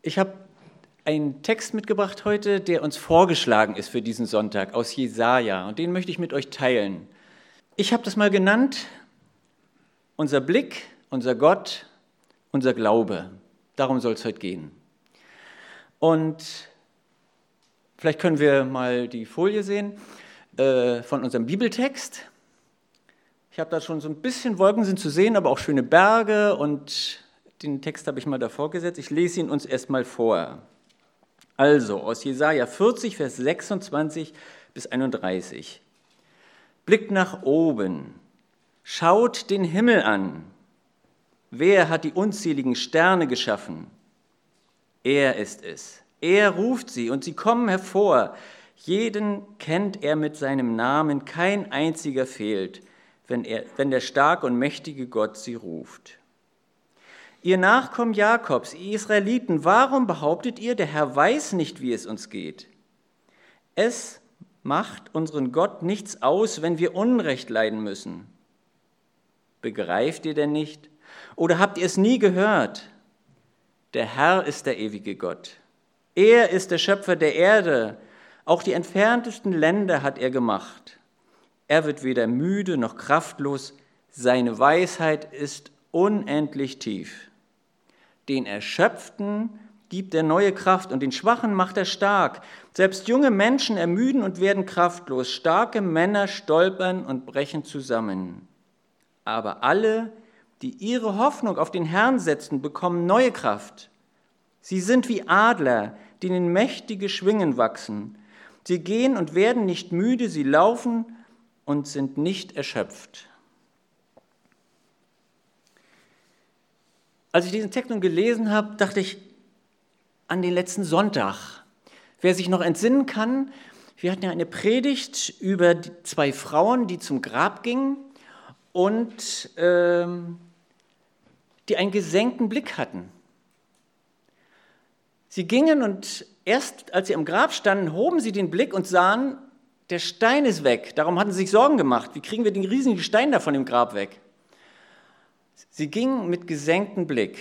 Ich habe einen Text mitgebracht heute, der uns vorgeschlagen ist für diesen Sonntag aus Jesaja, und den möchte ich mit euch teilen. Ich habe das mal genannt: Unser Blick, unser Gott, unser Glaube. Darum soll es heute gehen. Und vielleicht können wir mal die Folie sehen von unserem Bibeltext. Ich habe da schon so ein bisschen Wolken sind zu sehen, aber auch schöne Berge, und den Text habe ich mal davor gesetzt. Ich lese ihn uns erstmal vor. Also aus Jesaja 40, Vers 26 bis 31. Blickt nach oben, schaut den Himmel an. Wer hat die unzähligen Sterne geschaffen? Er ist es. Er ruft sie und sie kommen hervor. Jeden kennt er mit seinem Namen, kein einziger fehlt, wenn der starke und mächtige Gott sie ruft. Ihr Nachkommen Jakobs, ihr Israeliten, warum behauptet ihr, der Herr weiß nicht, wie es uns geht? Es macht unseren Gott nichts aus, wenn wir Unrecht leiden müssen. Begreift ihr denn nicht? Oder habt ihr es nie gehört? Der Herr ist der ewige Gott. Er ist der Schöpfer der Erde. Auch die entferntesten Länder hat er gemacht. Er wird weder müde noch kraftlos. Seine Weisheit ist unendlich tief. Den Erschöpften gibt er neue Kraft und den Schwachen macht er stark. Selbst junge Menschen ermüden und werden kraftlos. Starke Männer stolpern und brechen zusammen. Aber alle, die ihre Hoffnung auf den Herrn setzen, bekommen neue Kraft. Sie sind wie Adler, die in mächtige Schwingen wachsen. Sie gehen und werden nicht müde, sie laufen und sind nicht erschöpft. Als ich diesen Text nun gelesen habe, dachte ich an den letzten Sonntag. Wer sich noch entsinnen kann, wir hatten ja eine Predigt über die 2 Frauen, die zum Grab gingen und die einen gesenkten Blick hatten. Sie gingen und erst als sie am Grab standen, hoben sie den Blick und sahen, der Stein ist weg. Darum hatten sie sich Sorgen gemacht. Wie kriegen wir den riesigen Stein da von dem Grab weg? Sie gingen mit gesenktem Blick.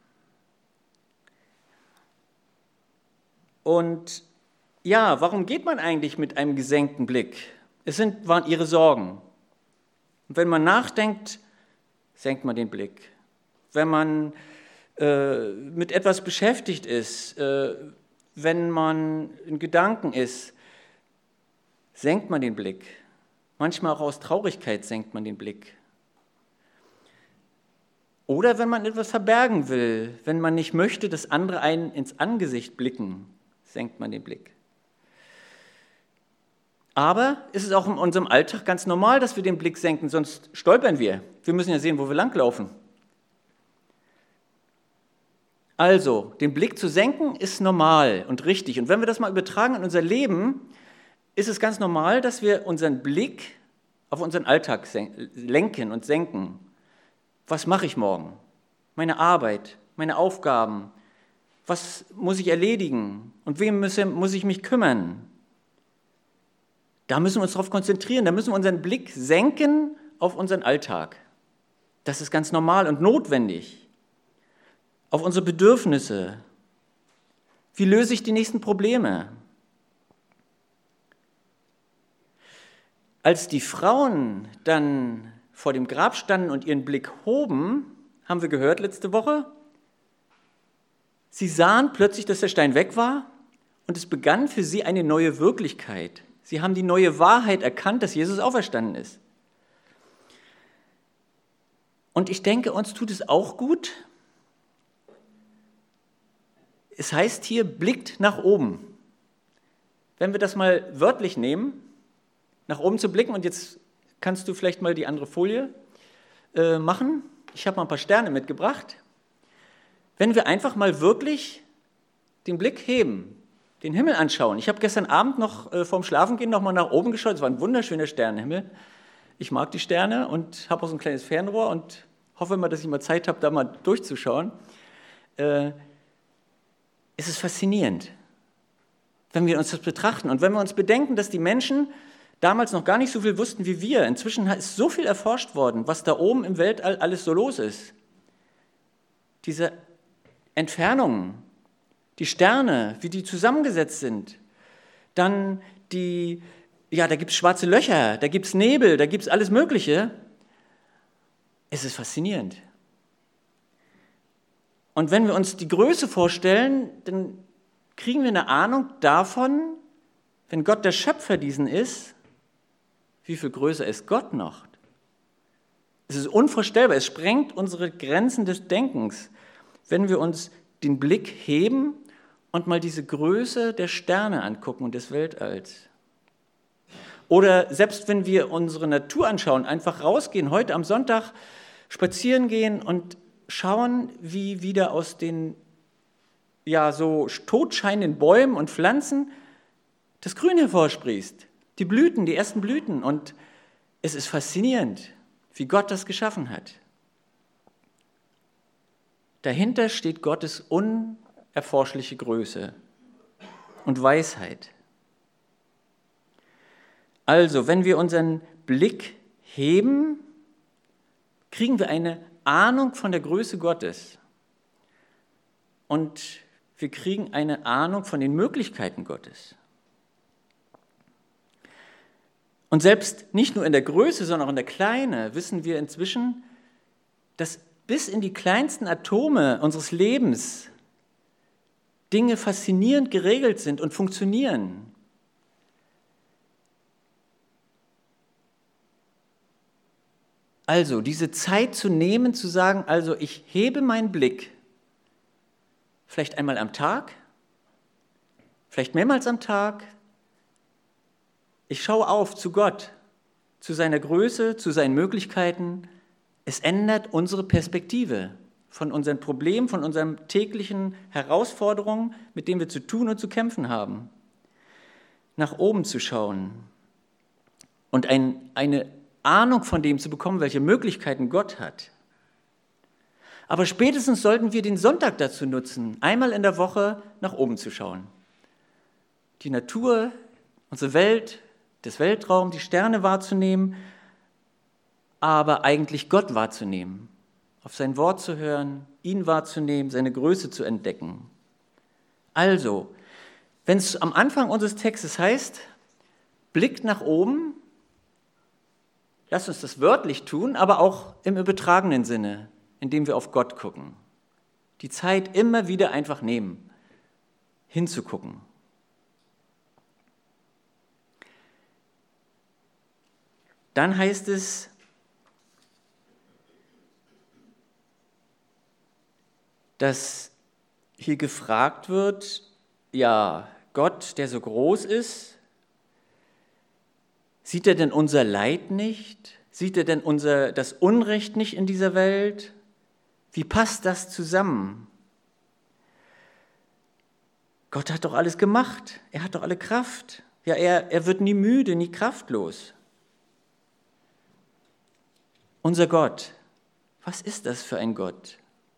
Und ja, warum geht man eigentlich mit einem gesenkten Blick? Waren ihre Sorgen. Und wenn man nachdenkt, senkt man den Blick. Wenn man mit etwas beschäftigt ist, wenn man in Gedanken ist, senkt man den Blick. Manchmal auch aus Traurigkeit senkt man den Blick. Oder wenn man etwas verbergen will, wenn man nicht möchte, dass andere einen ins Angesicht blicken, senkt man den Blick. Aber ist es auch in unserem Alltag ganz normal, dass wir den Blick senken, sonst stolpern wir. Wir müssen ja sehen, wo wir langlaufen. Also, den Blick zu senken ist normal und richtig. Und wenn wir das mal übertragen in unser Leben, ist es ganz normal, dass wir unseren Blick auf unseren Alltag lenken und senken. Was mache ich morgen? Meine Arbeit, meine Aufgaben. Was muss ich erledigen? Und wem muss ich mich kümmern? Da müssen wir uns darauf konzentrieren. Da müssen wir unseren Blick senken auf unseren Alltag. Das ist ganz normal und notwendig. Auf unsere Bedürfnisse. Wie löse ich die nächsten Probleme? Als die Frauen dann vor dem Grab standen und ihren Blick hoben, haben wir gehört letzte Woche, sie sahen plötzlich, dass der Stein weg war und es begann für sie eine neue Wirklichkeit. Sie haben die neue Wahrheit erkannt, dass Jesus auferstanden ist. Und ich denke, uns tut es auch gut. Es heißt hier, blickt nach oben. Wenn wir das mal wörtlich nehmen, nach oben zu blicken, und jetzt kannst du vielleicht mal die andere Folie machen. Ich habe mal ein paar Sterne mitgebracht. Wenn wir einfach mal wirklich den Blick heben, den Himmel anschauen. Ich habe gestern Abend noch vorm Schlafengehen noch mal nach oben geschaut. Es war ein wunderschöner Sternenhimmel. Ich mag die Sterne und habe auch so ein kleines Fernrohr und hoffe immer, dass ich mal Zeit habe, da mal durchzuschauen. Es ist faszinierend, wenn wir uns das betrachten und wenn wir uns bedenken, dass die Menschen damals noch gar nicht so viel wussten wie wir. Inzwischen ist so viel erforscht worden, was da oben im Weltall alles so los ist. Diese Entfernungen, die Sterne, wie die zusammengesetzt sind. Dann da gibt es schwarze Löcher, da gibt es Nebel, da gibt es alles Mögliche. Es ist faszinierend. Und wenn wir uns die Größe vorstellen, dann kriegen wir eine Ahnung davon, wenn Gott der Schöpfer diesen ist, wie viel größer ist Gott noch? Es ist unvorstellbar, es sprengt unsere Grenzen des Denkens, wenn wir uns den Blick heben und mal diese Größe der Sterne angucken und des Weltalls. Oder selbst wenn wir unsere Natur anschauen, einfach rausgehen, heute am Sonntag spazieren gehen und schauen, wie wieder aus den so totscheinenden Bäumen und Pflanzen das Grün hervorsprießt, die Blüten, die ersten Blüten. Und es ist faszinierend, wie Gott das geschaffen hat. Dahinter steht Gottes unerforschliche Größe und Weisheit. Also, wenn wir unseren Blick heben, kriegen wir eine Ahnung von der Größe Gottes. Und wir kriegen eine Ahnung von den Möglichkeiten Gottes. Und selbst nicht nur in der Größe, sondern auch in der Kleine wissen wir inzwischen, dass bis in die kleinsten Atome unseres Lebens Dinge faszinierend geregelt sind und funktionieren. Also diese Zeit zu nehmen, zu sagen, also ich hebe meinen Blick, vielleicht einmal am Tag, vielleicht mehrmals am Tag. Ich schaue auf zu Gott, zu seiner Größe, zu seinen Möglichkeiten. Es ändert unsere Perspektive von unseren Problemen, von unseren täglichen Herausforderungen, mit denen wir zu tun und zu kämpfen haben. Nach oben zu schauen und eine Ahnung von dem zu bekommen, welche Möglichkeiten Gott hat. Aber spätestens sollten wir den Sonntag dazu nutzen, einmal in der Woche nach oben zu schauen. Die Natur, unsere Welt, das Weltraum, die Sterne wahrzunehmen, aber eigentlich Gott wahrzunehmen, auf sein Wort zu hören, ihn wahrzunehmen, seine Größe zu entdecken. Also, wenn es am Anfang unseres Textes heißt, blickt nach oben, lasst uns das wörtlich tun, aber auch im übertragenen Sinne, indem wir auf Gott gucken. Die Zeit immer wieder einfach nehmen, hinzugucken. Dann heißt es, dass hier gefragt wird, ja, Gott, der so groß ist, sieht er denn unser Leid nicht? Sieht er denn das Unrecht nicht in dieser Welt? Wie passt das zusammen? Gott hat doch alles gemacht. Er hat doch alle Kraft. Ja, er wird nie müde, nie kraftlos. Unser Gott, was ist das für ein Gott?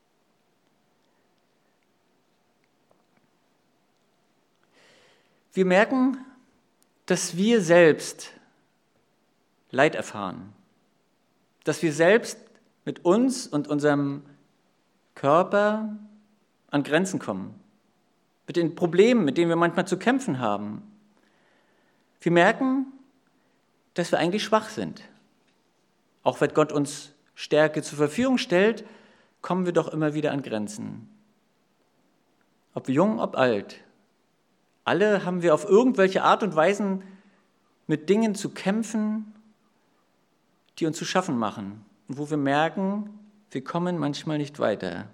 Wir merken, dass wir selbst Leid erfahren, dass wir selbst mit uns und unserem Körper an Grenzen kommen, mit den Problemen, mit denen wir manchmal zu kämpfen haben. Wir merken, dass wir eigentlich schwach sind. Auch wenn Gott uns Stärke zur Verfügung stellt, kommen wir doch immer wieder an Grenzen. Ob jung, ob alt. Alle haben wir auf irgendwelche Art und Weise mit Dingen zu kämpfen, die uns zu schaffen machen und wo wir merken, wir kommen manchmal nicht weiter.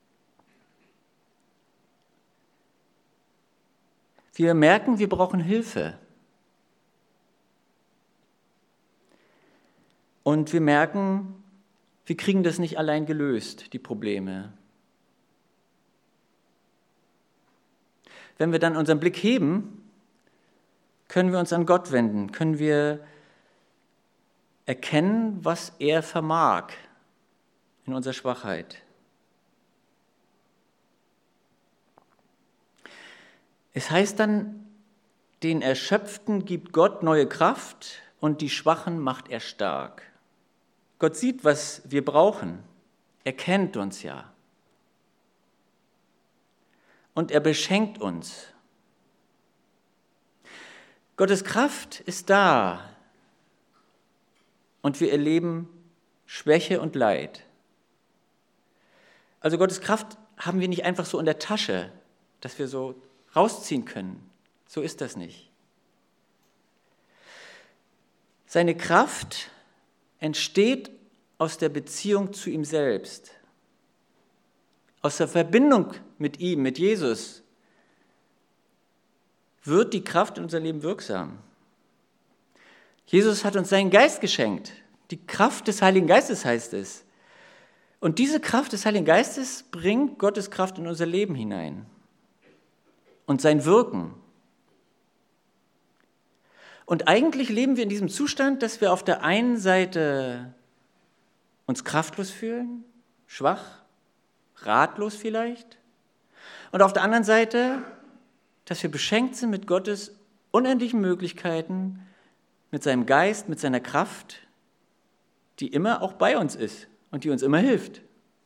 Wir merken, wir brauchen Hilfe. Und wir merken, wir kriegen das nicht allein gelöst, die Probleme. Wenn wir dann unseren Blick heben, können wir uns an Gott wenden, können wir erkennen, was er vermag in unserer Schwachheit. Es heißt dann, den Erschöpften gibt Gott neue Kraft und die Schwachen macht er stark. Gott sieht, was wir brauchen. Er kennt uns ja. und er beschenkt uns. Gottes Kraft ist da und wir erleben Schwäche und Leid. Also Gottes Kraft haben wir nicht einfach so in der Tasche, dass wir so rausziehen können. So ist das nicht. Seine Kraft entsteht aus der Beziehung zu ihm selbst, aus der Verbindung mit ihm, mit Jesus, wird die Kraft in unser Leben wirksam. Jesus hat uns seinen Geist geschenkt. Die Kraft des Heiligen Geistes heißt es. Und diese Kraft des Heiligen Geistes bringt Gottes Kraft in unser Leben hinein und sein Wirken. Und eigentlich leben wir in diesem Zustand, dass wir auf der einen Seite uns kraftlos fühlen, schwach, ratlos vielleicht, und auf der anderen Seite, dass wir beschenkt sind mit Gottes unendlichen Möglichkeiten, mit seinem Geist, mit seiner Kraft, die immer auch bei uns ist und die uns immer hilft.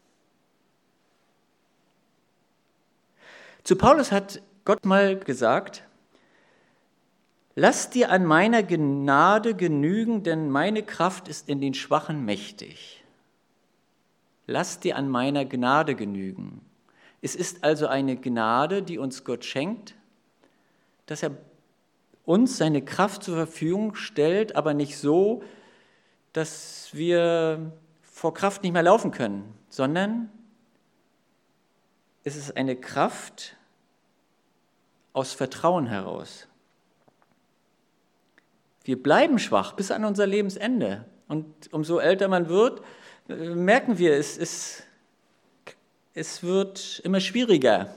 Zu Paulus hat Gott mal gesagt: Lass dir an meiner Gnade genügen, denn meine Kraft ist in den Schwachen mächtig. Lass dir an meiner Gnade genügen. Es ist also eine Gnade, die uns Gott schenkt, dass er uns seine Kraft zur Verfügung stellt, aber nicht so, dass wir vor Kraft nicht mehr laufen können, sondern es ist eine Kraft aus Vertrauen heraus. Wir bleiben schwach bis an unser Lebensende. Und umso älter man wird, merken wir, es wird immer schwieriger.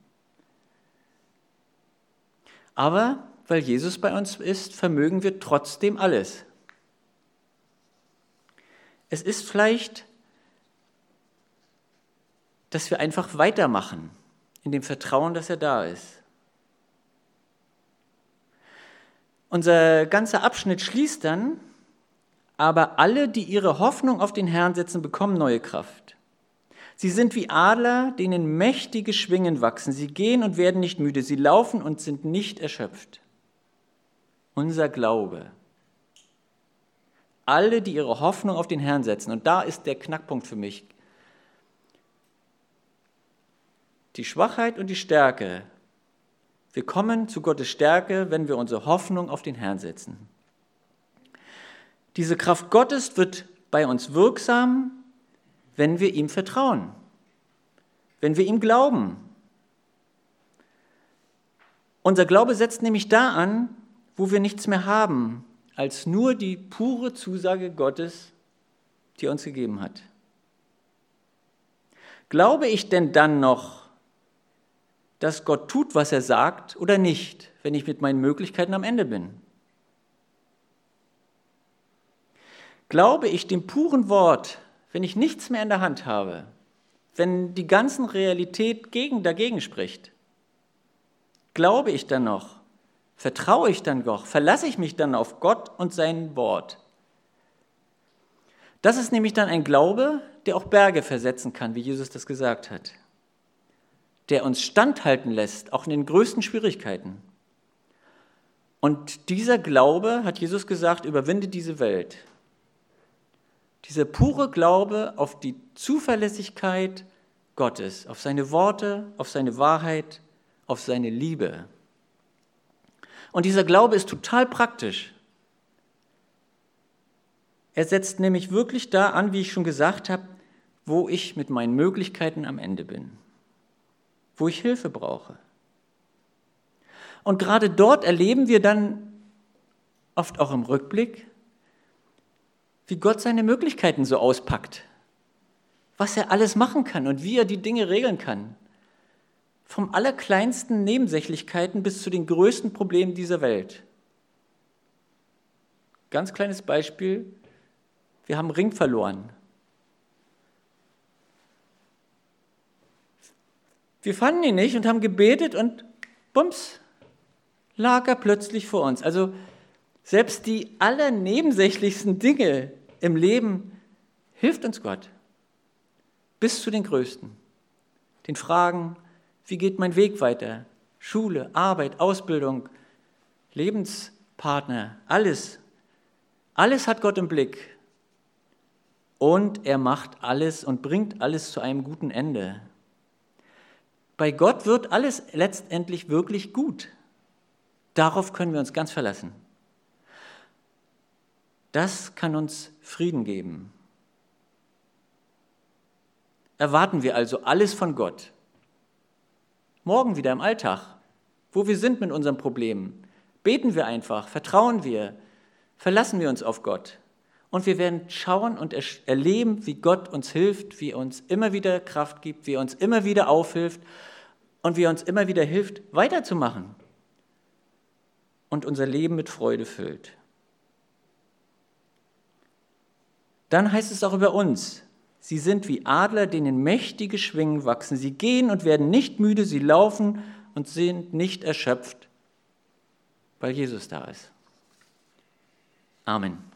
Aber weil Jesus bei uns ist, vermögen wir trotzdem alles. Es ist vielleicht, dass wir einfach weitermachen, in dem Vertrauen, dass er da ist. Unser ganzer Abschnitt schließt dann: Aber alle, die ihre Hoffnung auf den Herrn setzen, bekommen neue Kraft. Sie sind wie Adler, denen mächtige Schwingen wachsen. Sie gehen und werden nicht müde. Sie laufen und sind nicht erschöpft. Unser Glaube. Alle, die ihre Hoffnung auf den Herrn setzen. Und da ist der Knackpunkt für mich. Die Schwachheit und die Stärke. Wir kommen zu Gottes Stärke, wenn wir unsere Hoffnung auf den Herrn setzen. Diese Kraft Gottes wird bei uns wirksam, wenn wir ihm vertrauen, wenn wir ihm glauben. Unser Glaube setzt nämlich da an, wo wir nichts mehr haben, als nur die pure Zusage Gottes, die er uns gegeben hat. Glaube ich denn dann noch, dass Gott tut, was er sagt, oder nicht, wenn ich mit meinen Möglichkeiten am Ende bin? Glaube ich dem puren Wort, wenn ich nichts mehr in der Hand habe, wenn die ganze Realität dagegen spricht? Glaube ich dann noch? Vertraue ich dann noch? Verlasse ich mich dann auf Gott und sein Wort? Das ist nämlich dann ein Glaube, der auch Berge versetzen kann, wie Jesus das gesagt hat. Der uns standhalten lässt, auch in den größten Schwierigkeiten. Und dieser Glaube, hat Jesus gesagt, überwindet diese Welt. Dieser pure Glaube auf die Zuverlässigkeit Gottes, auf seine Worte, auf seine Wahrheit, auf seine Liebe. Und dieser Glaube ist total praktisch. Er setzt nämlich wirklich da an, wie ich schon gesagt habe, wo ich mit meinen Möglichkeiten am Ende bin, wo ich Hilfe brauche. Und gerade dort erleben wir dann oft auch im Rückblick, wie Gott seine Möglichkeiten so auspackt, was er alles machen kann und wie er die Dinge regeln kann. Vom allerkleinsten Nebensächlichkeiten bis zu den größten Problemen dieser Welt. Ganz kleines Beispiel, wir haben einen Ring verloren. Wir fanden ihn nicht und haben gebetet und bums, lag er plötzlich vor uns. Also selbst die allernebensächlichsten Dinge im Leben hilft uns Gott. Bis zu den größten. Den Fragen, Wie geht mein Weg weiter? Schule, Arbeit, Ausbildung, Lebenspartner, alles. Alles hat Gott im Blick. Und er macht alles und bringt alles zu einem guten Ende. Bei Gott wird alles letztendlich wirklich gut. Darauf können wir uns ganz verlassen. Das kann uns Frieden geben. Erwarten wir also alles von Gott. Morgen wieder im Alltag, wo wir sind mit unseren Problemen. Beten wir einfach, vertrauen wir, verlassen wir uns auf Gott. Und wir werden schauen und erleben, wie Gott uns hilft, wie er uns immer wieder Kraft gibt, wie er uns immer wieder aufhilft und wie er uns immer wieder hilft, weiterzumachen und unser Leben mit Freude füllt. Dann heißt es auch über uns, sie sind wie Adler, denen mächtige Schwingen wachsen. Sie gehen und werden nicht müde, sie laufen und sind nicht erschöpft, weil Jesus da ist. Amen.